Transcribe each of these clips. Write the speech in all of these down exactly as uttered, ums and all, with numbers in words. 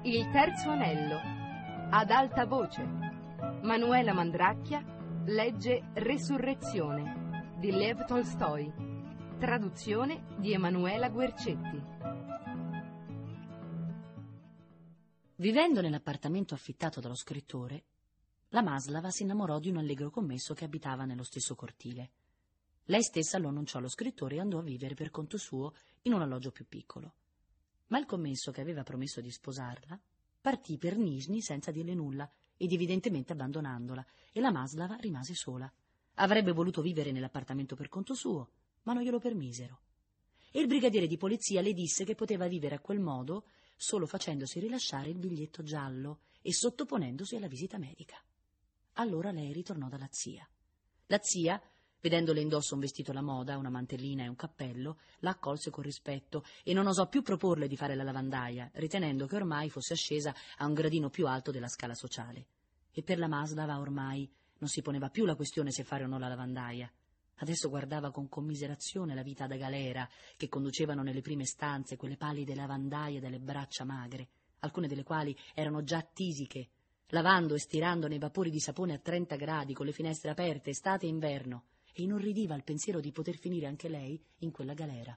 Il terzo anello. Ad alta voce. Manuela Mandracchia legge Resurrezione di Lev Tolstoi. Traduzione di Emanuela Guercetti. Vivendo nell'appartamento affittato dallo scrittore, la Maslava si innamorò di un allegro commesso che abitava nello stesso cortile. Lei stessa lo annunciò allo scrittore e andò a vivere per conto suo in un alloggio più piccolo. Ma il commesso, che aveva promesso di sposarla, partì per Nizhny senza dirle nulla ed evidentemente abbandonandola, e la Maslava rimase sola. Avrebbe voluto vivere nell'appartamento per conto suo, ma non glielo permisero. E il brigadiere di polizia le disse che poteva vivere a quel modo solo facendosi rilasciare il biglietto giallo e sottoponendosi alla visita medica. Allora lei ritornò dalla zia. La zia, vedendole indosso un vestito alla moda, una mantellina e un cappello, la accolse con rispetto e non osò più proporle di fare la lavandaia, ritenendo che ormai fosse ascesa a un gradino più alto della scala sociale. E per la Maslava ormai non si poneva più la questione se fare o no la lavandaia. Adesso guardava con commiserazione la vita da galera che conducevano nelle prime stanze quelle pallide lavandaie dalle braccia magre, alcune delle quali erano già tisiche, lavando e stirando nei vapori di sapone a trenta gradi con le finestre aperte estate e inverno, e inorridiva al pensiero di poter finire anche lei in quella galera.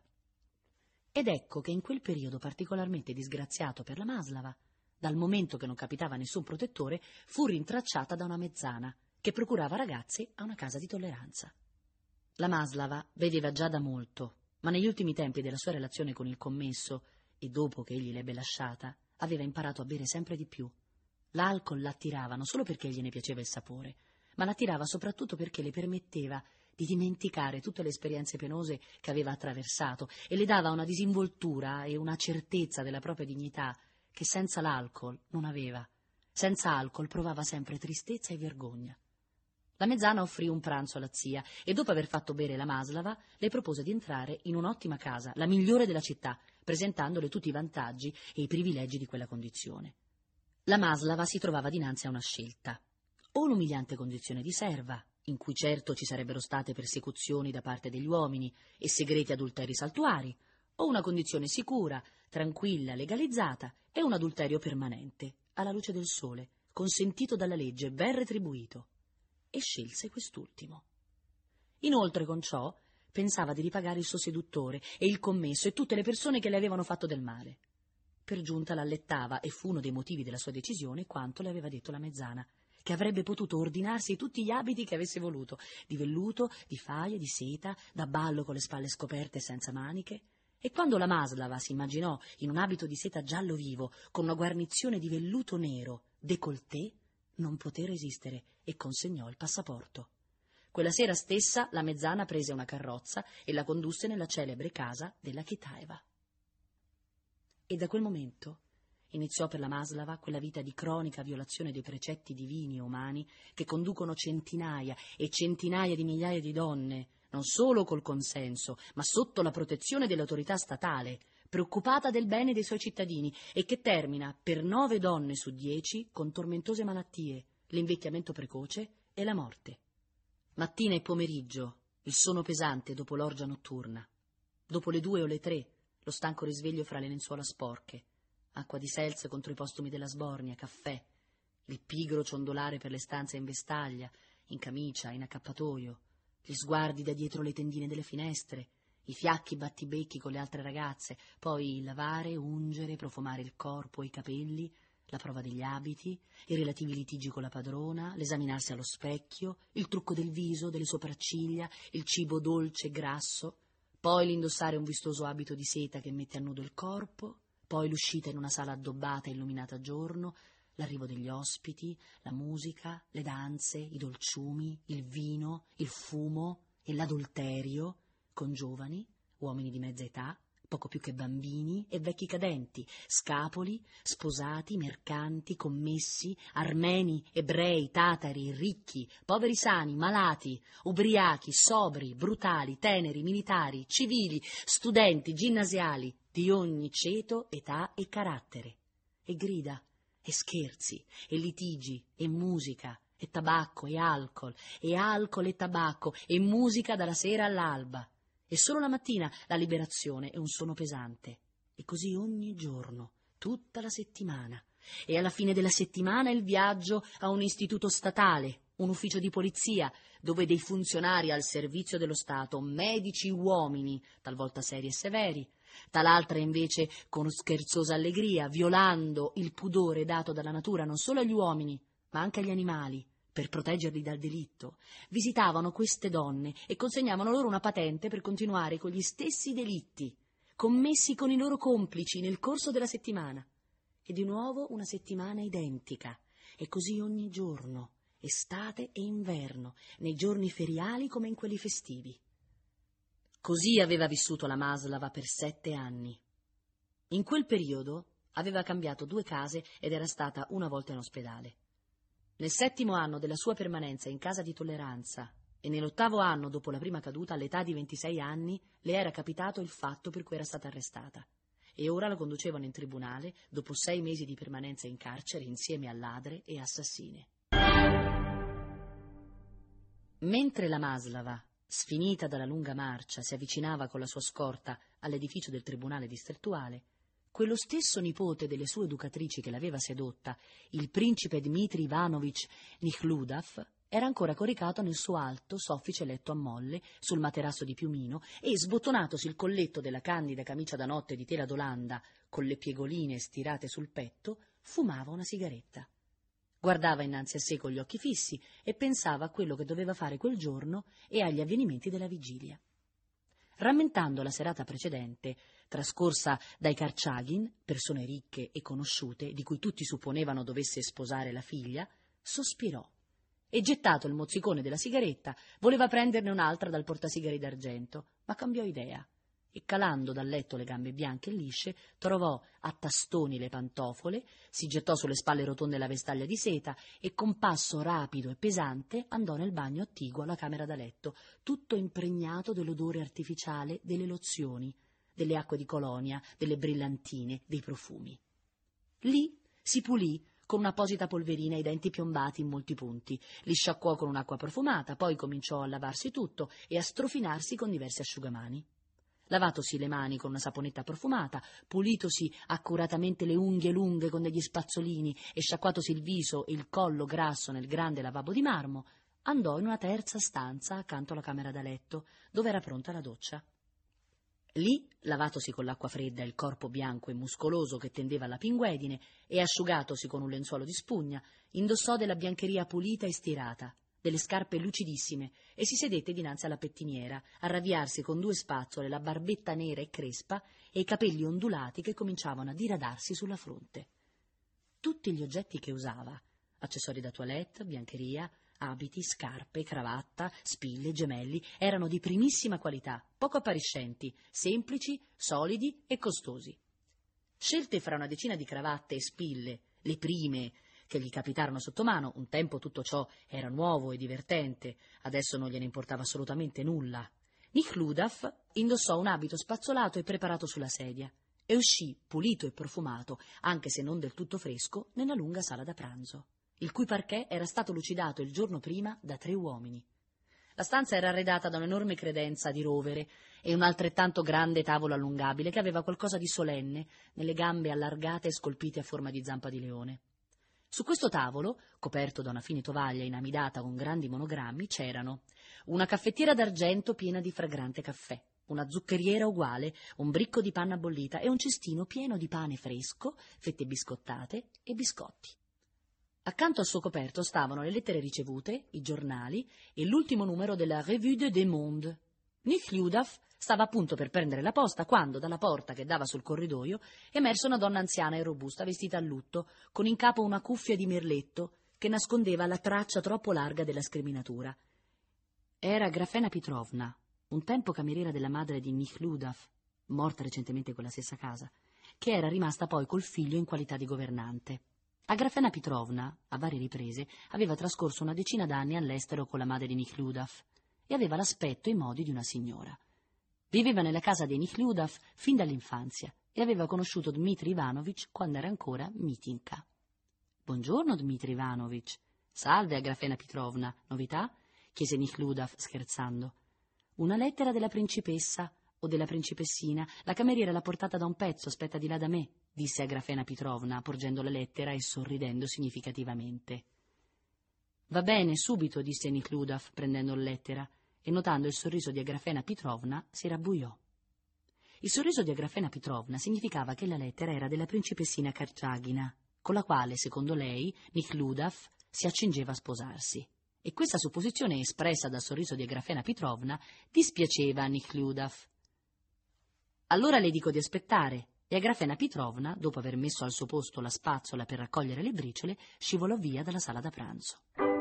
Ed ecco che in quel periodo particolarmente disgraziato per la Maslava, dal momento che non capitava nessun protettore, fu rintracciata da una mezzana che procurava ragazze a una casa di tolleranza. La Maslava vedeva già da molto, ma negli ultimi tempi della sua relazione con il commesso, e dopo che egli l'ebbe lasciata, aveva imparato a bere sempre di più. L'alcol l'attirava non solo perché gliene piaceva il sapore, ma l'attirava soprattutto perché le permetteva di dimenticare tutte le esperienze penose che aveva attraversato e le dava una disinvoltura e una certezza della propria dignità che senza l'alcol non aveva. Senza alcol provava sempre tristezza e vergogna. La mezzana offrì un pranzo alla zia e dopo aver fatto bere la Maslava le propose di entrare in un'ottima casa, la migliore della città, presentandole tutti i vantaggi e i privilegi di quella condizione. La Maslava si trovava dinanzi a una scelta: o l'umiliante condizione di serva, in cui certo ci sarebbero state persecuzioni da parte degli uomini e segreti adulteri saltuari, o una condizione sicura, tranquilla, legalizzata e un adulterio permanente, alla luce del sole, consentito dalla legge, ben retribuito. E scelse quest'ultimo. Inoltre, con ciò, pensava di ripagare il suo seduttore e il commesso e tutte le persone che le avevano fatto del male. Per giunta l'allettava, e fu uno dei motivi della sua decisione, quanto le aveva detto la mezzana, che avrebbe potuto ordinarsi tutti gli abiti che avesse voluto, di velluto, di faia, di seta, da ballo con le spalle scoperte e senza maniche. E quando la Maslava si immaginò in un abito di seta giallo vivo, con una guarnizione di velluto nero, décolleté, non poté resistere e consegnò il passaporto. Quella sera stessa la mezzana prese una carrozza e la condusse nella celebre casa della Kitaeva. E da quel momento iniziò per la Maslava quella vita di cronica violazione dei precetti divini e umani che conducono centinaia e centinaia di migliaia di donne, non solo col consenso, ma sotto la protezione dell'autorità statale, preoccupata del bene dei suoi cittadini, e che termina per nove donne su dieci con tormentose malattie, l'invecchiamento precoce e la morte. Mattina e pomeriggio, il sonno pesante dopo l'orgia notturna. Dopo le due o le tre, lo stanco risveglio fra le lenzuola sporche, acqua di seltz contro i postumi della sbornia, caffè, il pigro ciondolare per le stanze in vestaglia, in camicia, in accappatoio, gli sguardi da dietro le tendine delle finestre, i fiacchi battibecchi con le altre ragazze, poi lavare, ungere, profumare il corpo e i capelli, la prova degli abiti, i relativi litigi con la padrona, l'esaminarsi allo specchio, il trucco del viso, delle sopracciglia, il cibo dolce e grasso, poi l'indossare un vistoso abito di seta che mette a nudo il corpo, poi l'uscita in una sala addobbata e illuminata a giorno, l'arrivo degli ospiti, la musica, le danze, i dolciumi, il vino, il fumo e l'adulterio, con giovani, uomini di mezza età, poco più che bambini e vecchi cadenti, scapoli, sposati, mercanti, commessi, armeni, ebrei, tatari, ricchi, poveri sani, malati, ubriachi, sobri, brutali, teneri, militari, civili, studenti, ginnasiali, di ogni ceto, età e carattere, e grida, e scherzi, e litigi, e musica, e tabacco, e alcol, e alcol e tabacco, e musica dalla sera all'alba. E solo la mattina la liberazione e un sonno pesante. E così ogni giorno, tutta la settimana, e alla fine della settimana il viaggio a un istituto statale, un ufficio di polizia, dove dei funzionari al servizio dello Stato, medici uomini, talvolta seri e severi, tal'altra invece con scherzosa allegria, violando il pudore dato dalla natura non solo agli uomini, ma anche agli animali, per proteggerli dal delitto, visitavano queste donne e consegnavano loro una patente per continuare con gli stessi delitti, commessi con i loro complici nel corso della settimana. E di nuovo una settimana identica, e così ogni giorno, estate e inverno, nei giorni feriali come in quelli festivi. Così aveva vissuto la Maslava per sette anni. In quel periodo aveva cambiato due case ed era stata una volta in ospedale. Nel settimo anno della sua permanenza in casa di tolleranza e nell'ottavo anno dopo la prima caduta, all'età di ventisei anni, le era capitato il fatto per cui era stata arrestata. E ora la conducevano in tribunale dopo sei mesi di permanenza in carcere insieme a ladre e assassine. Mentre la Maslava, sfinita dalla lunga marcia, si avvicinava con la sua scorta all'edificio del tribunale distrettuale, quello stesso nipote delle sue educatrici che l'aveva sedotta, il principe Dmitri Ivanovich Nikhludov, era ancora coricato nel suo alto, soffice letto a molle, sul materasso di piumino, e, sbottonatosi il colletto della candida camicia da notte di tela d'Olanda, con le piegoline stirate sul petto, fumava una sigaretta. Guardava innanzi a sé con gli occhi fissi e pensava a quello che doveva fare quel giorno e agli avvenimenti della vigilia. Rammentando la serata precedente, trascorsa dai Karchagin, persone ricche e conosciute, di cui tutti supponevano dovesse sposare la figlia, sospirò e, gettato il mozzicone della sigaretta, voleva prenderne un'altra dal portasigari d'argento, ma cambiò idea e, calando dal letto le gambe bianche e lisce, trovò a tastoni le pantofole, si gettò sulle spalle rotonde la vestaglia di seta e, con passo rapido e pesante, andò nel bagno attiguo alla camera da letto, tutto impregnato dell'odore artificiale delle lozioni, delle acque di colonia, delle brillantine, dei profumi. Lì si pulì con un'apposita polverina i denti piombati in molti punti, li sciacquò con un'acqua profumata, poi cominciò a lavarsi tutto e a strofinarsi con diversi asciugamani. Lavatosi le mani con una saponetta profumata, pulitosi accuratamente le unghie lunghe con degli spazzolini e sciacquatosi il viso e il collo grasso nel grande lavabo di marmo, andò in una terza stanza accanto alla camera da letto, dove era pronta la doccia. Lì, lavatosi con l'acqua fredda il corpo bianco e muscoloso che tendeva alla pinguedine e asciugatosi con un lenzuolo di spugna, indossò della biancheria pulita e stirata, delle scarpe lucidissime, e si sedette dinanzi alla pettiniera a ravviarsi con due spazzole la barbetta nera e crespa e i capelli ondulati che cominciavano a diradarsi sulla fronte. Tutti gli oggetti che usava, accessori da toilette, biancheria, abiti, scarpe, cravatta, spille, gemelli, erano di primissima qualità, poco appariscenti, semplici, solidi e costosi. Scelte fra una decina di cravatte e spille, le prime che gli capitarono sotto mano, un tempo tutto ciò era nuovo e divertente, adesso non gliene importava assolutamente nulla. Nikhludov indossò un abito spazzolato e preparato sulla sedia e uscì, pulito e profumato, anche se non del tutto fresco, nella lunga sala da pranzo, il cui parquet era stato lucidato il giorno prima da tre uomini. La stanza era arredata da un'enorme credenza di rovere e un altrettanto grande tavolo allungabile che aveva qualcosa di solenne nelle gambe allargate e scolpite a forma di zampa di leone. Su questo tavolo, coperto da una fine tovaglia inamidata con grandi monogrammi, c'erano una caffettiera d'argento piena di fragrante caffè, una zuccheriera uguale, un bricco di panna bollita e un cestino pieno di pane fresco, fette biscottate e biscotti. Accanto al suo coperto stavano le lettere ricevute, i giornali e l'ultimo numero della Revue de Deux Mondes. Nikhludov stava appunto per prendere la posta quando, dalla porta che dava sul corridoio, emerse una donna anziana e robusta vestita a lutto, con in capo una cuffia di merletto che nascondeva la traccia troppo larga della scriminatura. Era Grafena Petrovna, un tempo cameriera della madre di Nikhludov, morta recentemente in quella stessa casa, che era rimasta poi col figlio in qualità di governante. Agrafena Petrovna, a varie riprese, aveva trascorso una decina d'anni all'estero con la madre di Nikhludov e aveva l'aspetto e i modi di una signora. Viveva nella casa dei Nikhludov fin dall'infanzia e aveva conosciuto Dmitri Ivanovich quando era ancora Mitinka. «Buongiorno, Dmitri Ivanovich». «Salve, Agrafena Petrovna. Novità?» chiese Nikhludov scherzando. «Una lettera della principessa o della principessina? La cameriera l'ha portata da un pezzo, aspetta di là da me, disse Agrafena Petrovna, porgendo la lettera e sorridendo significativamente. Va bene, subito, disse Nekhludoff, prendendo la lettera, e notando il sorriso di Agrafena Petrovna si rabbuiò. Il sorriso di Agrafena Petrovna significava che la lettera era della principessina Kartagina, con la quale, secondo lei, Nekhludoff si accingeva a sposarsi. E questa supposizione, espressa dal sorriso di Agrafena Petrovna, dispiaceva a Nekhludoff. Allora le dico di aspettare, e Agrafena Petrovna, dopo aver messo al suo posto la spazzola per raccogliere le briciole, scivolò via dalla sala da pranzo.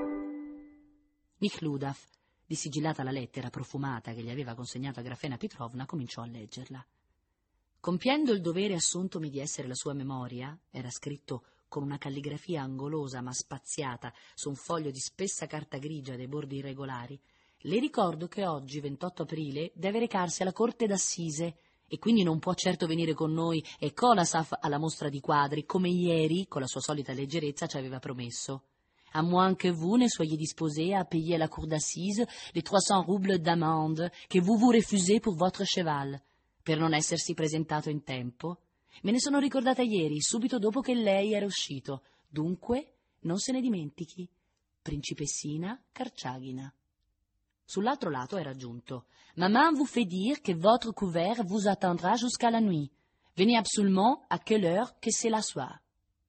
Nekhludoff, dissigillata la lettera profumata che gli aveva consegnato Agrafena Petrovna, cominciò a leggerla. Compiendo il dovere assuntomi di essere la sua memoria, era scritto con una calligrafia angolosa ma spaziata su un foglio di spessa carta grigia dai bordi irregolari, le ricordo che oggi, ventotto aprile, deve recarsi alla corte d'assise e quindi non può certo venire con noi e Kolasov alla mostra di quadri, come ieri, con la sua solita leggerezza, ci aveva promesso. À moins que vous ne soyez disposé à payer à la cour d'assises les trois cents roubles d'amende que vous vous refusez pour votre cheval, per non essersi presentato in tempo. Me ne sono ricordata ieri, subito dopo che lei era uscito. Dunque, non se ne dimentichi. Principessina Kartagina. Sull'altro lato era aggiunto: Maman vous fait dire que votre couvert vous attendra jusqu'à la nuit. Venez absolument à quelle heure que c'est la soir.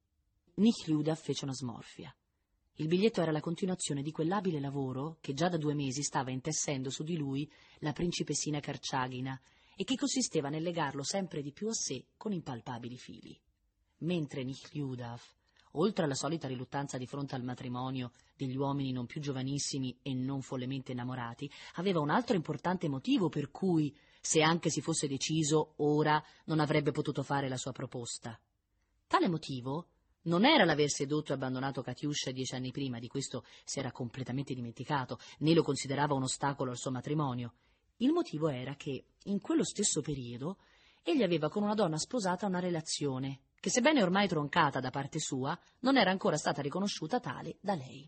Nekhludoff fece una smorfia. Il biglietto era la continuazione di quell'abile lavoro che già da due mesi stava intessendo su di lui la principessina Kartagina e che consisteva nel legarlo sempre di più a sé con impalpabili fili. Mentre Nekhludoff, oltre alla solita riluttanza di fronte al matrimonio degli uomini non più giovanissimi e non follemente innamorati, aveva un altro importante motivo per cui, se anche si fosse deciso, ora non avrebbe potuto fare la sua proposta. Tale motivo non era l'aver sedotto e abbandonato Katiuscia dieci anni prima, di questo si era completamente dimenticato, né lo considerava un ostacolo al suo matrimonio. Il motivo era che, in quello stesso periodo, egli aveva con una donna sposata una relazione, che sebbene ormai troncata da parte sua, non era ancora stata riconosciuta tale da lei.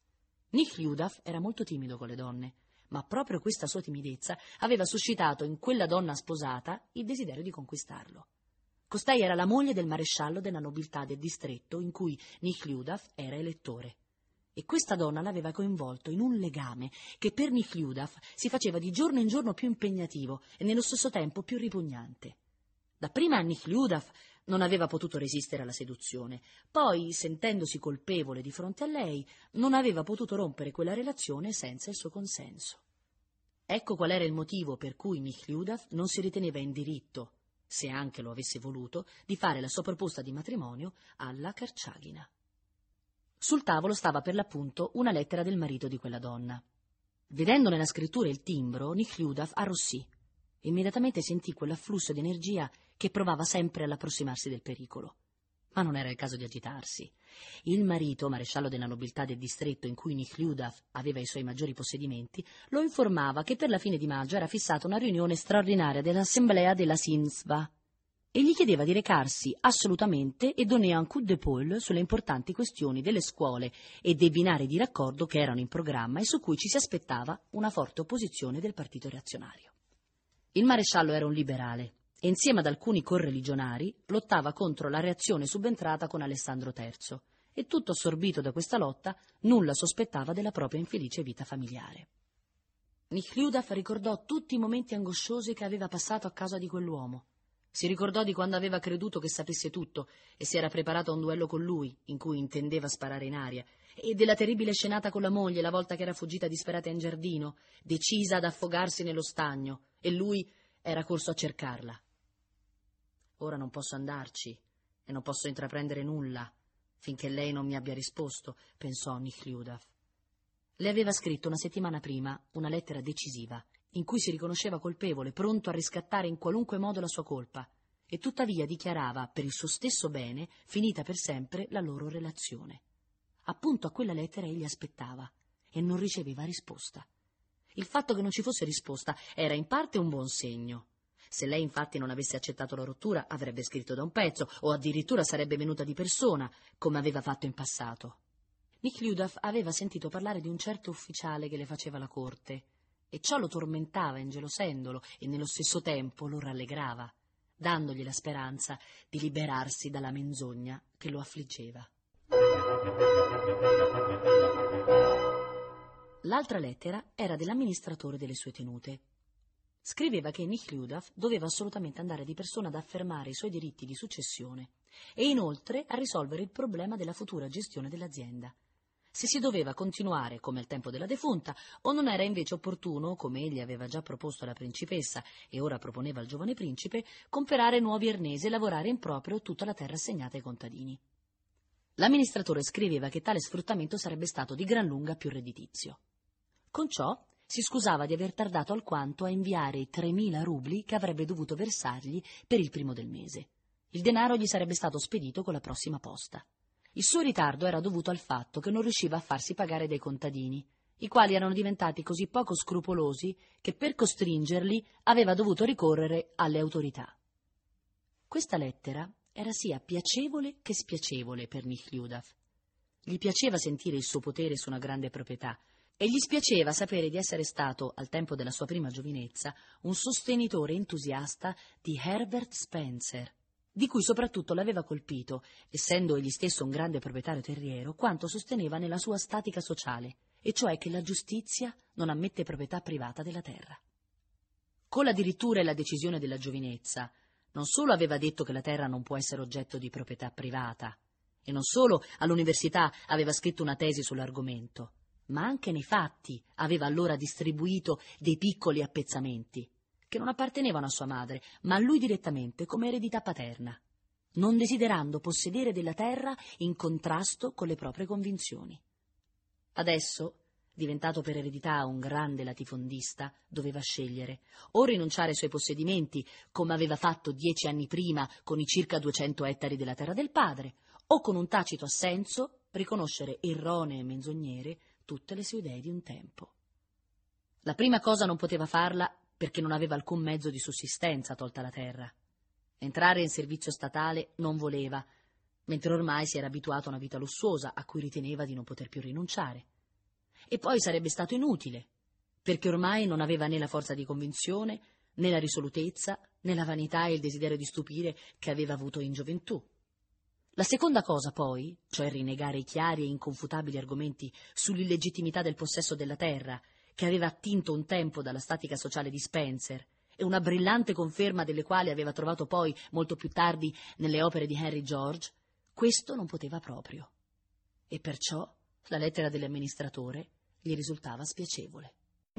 Nekhludoff era molto timido con le donne, ma proprio questa sua timidezza aveva suscitato in quella donna sposata il desiderio di conquistarlo. Costei era la moglie del maresciallo della nobiltà del distretto in cui Nekhludoff era elettore. E questa donna l'aveva coinvolto in un legame che per Nekhludoff si faceva di giorno in giorno più impegnativo e nello stesso tempo più ripugnante. Dapprima Nekhludoff non aveva potuto resistere alla seduzione, poi, sentendosi colpevole di fronte a lei, non aveva potuto rompere quella relazione senza il suo consenso. Ecco qual era il motivo per cui Nekhludoff non si riteneva in diritto, se anche lo avesse voluto, di fare la sua proposta di matrimonio alla Kartagina. Sul tavolo stava per l'appunto una lettera del marito di quella donna. Vedendo nella scrittura il timbro, Nekhludoff arrossì. Immediatamente sentì quell'afflusso di energia che provava sempre all'approssimarsi del pericolo. Ma non era il caso di agitarsi. Il marito, maresciallo della nobiltà del distretto in cui Nekhludoff aveva i suoi maggiori possedimenti, lo informava che per la fine di maggio era fissata una riunione straordinaria dell'assemblea della Simsva e gli chiedeva di recarsi assolutamente e donner un coup d'épaule sulle importanti questioni delle scuole e dei binari di raccordo che erano in programma e su cui ci si aspettava una forte opposizione del partito reazionario. Il maresciallo era un liberale e insieme ad alcuni correligionari lottava contro la reazione subentrata con Alessandro terzo e, tutto assorbito da questa lotta, nulla sospettava della propria infelice vita familiare. Nekhludoff ricordò tutti i momenti angosciosi che aveva passato a causa di quell'uomo. Si ricordò di quando aveva creduto che sapesse tutto e si era preparato a un duello con lui, in cui intendeva sparare in aria, e della terribile scenata con la moglie la volta che era fuggita disperata in giardino, decisa ad affogarsi nello stagno, e lui era corso a cercarla. Ora non posso andarci e non posso intraprendere nulla finché lei non mi abbia risposto, pensò Nekhludoff. Le aveva scritto una settimana prima una lettera decisiva in cui si riconosceva colpevole, pronto a riscattare in qualunque modo la sua colpa, e tuttavia dichiarava per il suo stesso bene finita per sempre la loro relazione. Appunto a quella lettera egli aspettava e non riceveva risposta. Il fatto che non ci fosse risposta era in parte un buon segno. Se lei infatti non avesse accettato la rottura, avrebbe scritto da un pezzo, o addirittura sarebbe venuta di persona, come aveva fatto in passato. Nekhludoff aveva sentito parlare di un certo ufficiale che le faceva la corte, e ciò lo tormentava ingelosendolo e nello stesso tempo lo rallegrava, dandogli la speranza di liberarsi dalla menzogna che lo affliggeva. L'altra lettera era dell'amministratore delle sue tenute. Scriveva che Nekhludoff doveva assolutamente andare di persona ad affermare i suoi diritti di successione e inoltre a risolvere il problema della futura gestione dell'azienda. Se si doveva continuare come al tempo della defunta o non era invece opportuno, come egli aveva già proposto alla principessa e ora proponeva al giovane principe, comprare nuovi arnesi e lavorare in proprio tutta la terra assegnata ai contadini. L'amministratore scriveva che tale sfruttamento sarebbe stato di gran lunga più redditizio. Con ciò si scusava di aver tardato alquanto a inviare i tremila rubli che avrebbe dovuto versargli per il primo del mese. Il denaro gli sarebbe stato spedito con la prossima posta. Il suo ritardo era dovuto al fatto che non riusciva a farsi pagare dai contadini, i quali erano diventati così poco scrupolosi che per costringerli aveva dovuto ricorrere alle autorità. Questa lettera era sia piacevole che spiacevole per Nekhludoff. Gli piaceva sentire il suo potere su una grande proprietà e gli spiaceva sapere di essere stato, al tempo della sua prima giovinezza, un sostenitore entusiasta di Herbert Spencer, di cui soprattutto l'aveva colpito, essendo egli stesso un grande proprietario terriero, quanto sosteneva nella sua statica sociale, e cioè che la giustizia non ammette proprietà privata della terra. Con la dirittura e la decisione della giovinezza, non solo aveva detto che la terra non può essere oggetto di proprietà privata, e non solo all'università aveva scritto una tesi sull'argomento, ma anche nei fatti aveva allora distribuito dei piccoli appezzamenti, che non appartenevano a sua madre, ma a lui direttamente come eredità paterna, non desiderando possedere della terra in contrasto con le proprie convinzioni. Adesso, diventato per eredità un grande latifondista, doveva scegliere o rinunciare ai suoi possedimenti, come aveva fatto dieci anni prima con i circa duecento ettari della terra del padre, o con un tacito assenso riconoscere erronee e menzognere tutte le sue idee di un tempo. La prima cosa non poteva farla perché non aveva alcun mezzo di sussistenza tolta la terra. Entrare in servizio statale non voleva, mentre ormai si era abituato a una vita lussuosa a cui riteneva di non poter più rinunciare. E poi sarebbe stato inutile, perché ormai non aveva né la forza di convinzione, né la risolutezza, né la vanità e il desiderio di stupire che aveva avuto in gioventù. La seconda cosa, poi, cioè rinnegare i chiari e inconfutabili argomenti sull'illegittimità del possesso della terra, che aveva attinto un tempo dalla statica sociale di Spencer, e una brillante conferma delle quali aveva trovato poi, molto più tardi, nelle opere di Henry George, questo non poteva proprio. E perciò la lettera dell'amministratore gli risultava spiacevole.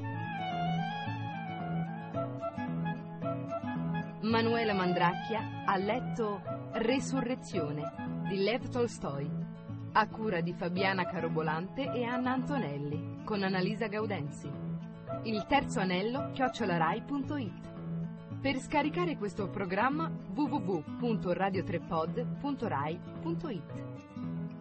Manuela Mandracchia ha letto Resurrezione di Lev Tolstoi, a cura di Fabiana Carobolante e Anna Antonelli, con Annalisa Gaudenzi. Il terzo anello chiocciolarai punto it. Per scaricare questo programma w w w punto radio tre pod punto rai punto it.